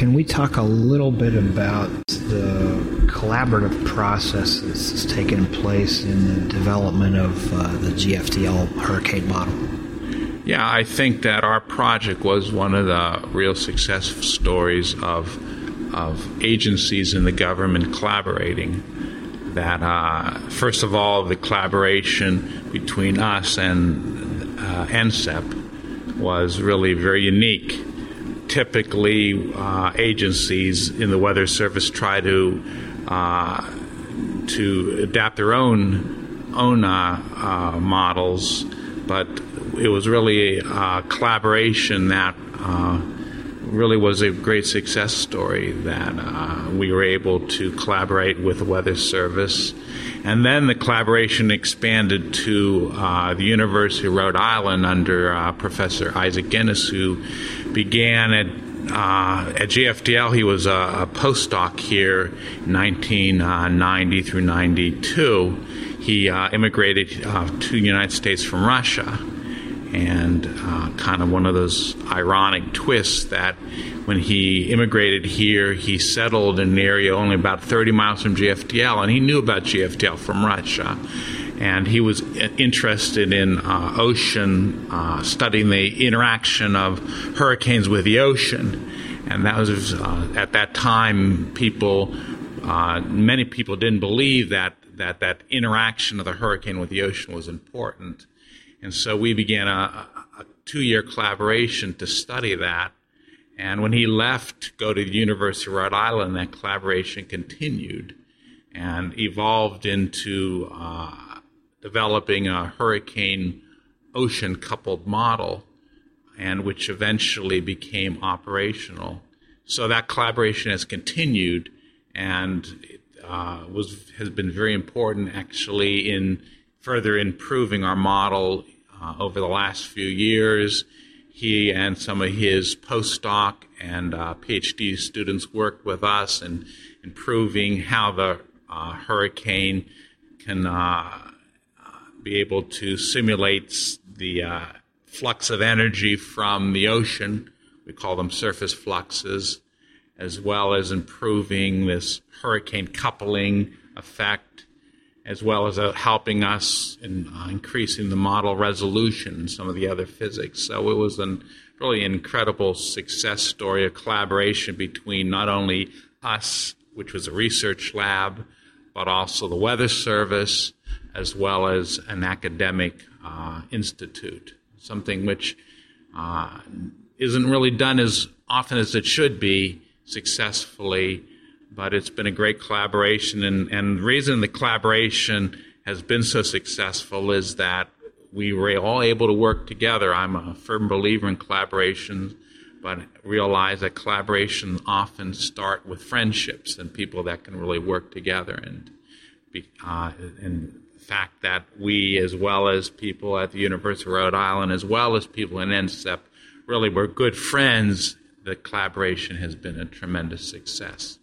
can we talk a little bit about the collaborative process that's taken place in the development of the GFDL hurricane model? Yeah, I think that our project was one of the real success stories of agencies in the government collaborating. That first of all, the collaboration between us and NCEP was really very unique. Typically, agencies in the Weather Service try to adapt their own models, but it was really a collaboration that really was a great success story, that we were able to collaborate with the Weather Service. And then the collaboration expanded to the University of Rhode Island under Professor Isaac Guinness, who began at GFDL. He was a postdoc here in 1990 through 92. He immigrated to the United States from Russia. And kind of one of those ironic twists that when he immigrated here, he settled in an area only about 30 miles from GFDL, and he knew about GFDL from Russia. And he was interested in ocean, studying the interaction of hurricanes with the ocean. And that was, at that time, many people didn't believe that interaction of the hurricane with the ocean was important. And so we began a 2-year collaboration to study that. And when he left to go to the University of Rhode Island, that collaboration continued and evolved into developing a hurricane ocean coupled model, and which eventually became operational. So that collaboration has continued, and it has been very important actually in further improving our model over the last few years. He and some of his postdoc and PhD students worked with us in improving how the hurricane can be able to simulate the flux of energy from the ocean. We call them surface fluxes, as well as improving this hurricane coupling effect, as well as helping us in increasing the model resolution and some of the other physics. So it was a really incredible success story of collaboration between not only us, which was a research lab, but also the Weather Service, as well as an academic institute, something which isn't really done as often as it should be successfully. But it's been a great collaboration, and the reason the collaboration has been so successful is that we were all able to work together. I'm a firm believer in collaboration, but realize that collaborations often start with friendships and people that can really work together. And the fact that we, as well as people at the University of Rhode Island, as well as people in NCEP, really were good friends, the collaboration has been a tremendous success.